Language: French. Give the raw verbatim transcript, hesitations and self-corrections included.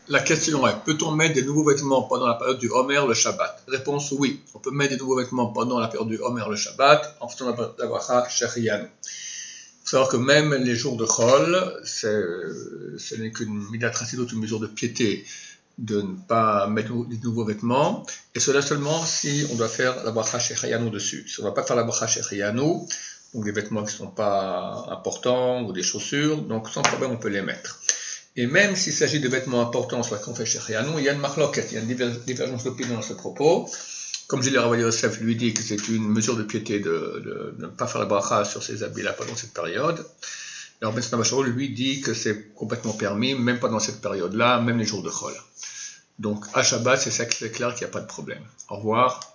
La question est, peut-on mettre des nouveaux vêtements pendant la période du Homer le Shabbat? Réponse oui, on peut mettre des nouveaux vêtements pendant la période du Homer le Shabbat en faisant la bracha Shechianu. Il faut savoir que même les jours de Chol, ce n'est qu'une midat chassidut, une mesure de piété de ne pas mettre des nouveaux vêtements, et cela seulement si on doit faire la bracha Shechianu dessus. Si on ne va pas faire la bracha Shechianu, donc des vêtements qui ne sont pas importants ou des chaussures, donc sans problème on peut les mettre. Et même s'il s'agit de vêtements importants, soit qu'on fait Shechianu, il y a une marloquette, il y a une divergence d'opinion à ce propos. Comme Gilles Ravaï Yosef lui dit que c'est une mesure de piété de, de, de ne pas faire la bracha sur ces habits-là pendant cette période. Alors Ben Sna lui dit que c'est complètement permis, même pendant cette période-là, même les jours de Chol. Donc à Shabbat, c'est ça qui fait clair qu'il n'y a pas de problème. Au revoir.